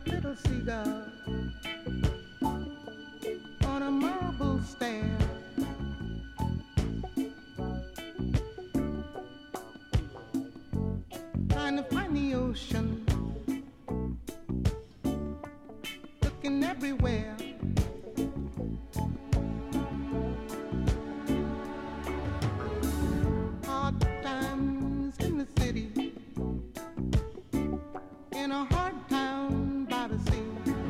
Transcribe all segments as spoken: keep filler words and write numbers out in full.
little seagull on a marble stair. Trying to find the ocean, looking everywhere. Hard times in the city, in a hard town by the sea.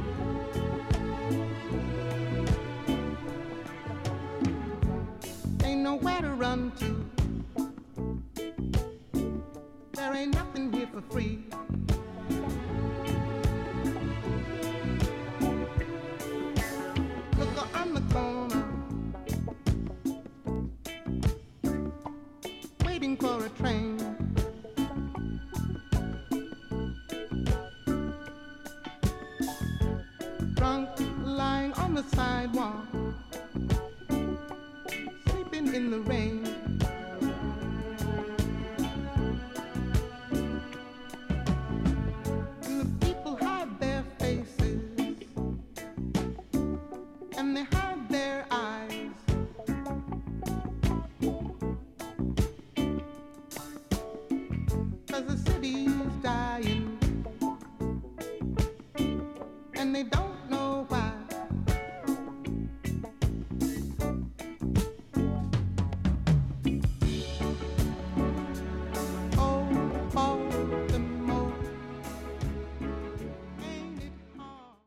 Ain't nowhere to run to, there ain't nothing here for free. Look on the corner, waiting for a train. Drunk, lying on the sidewalk, sleeping in the rain. And the people hide their faces, and they hide their eyes. Cause the city's dying, and they don't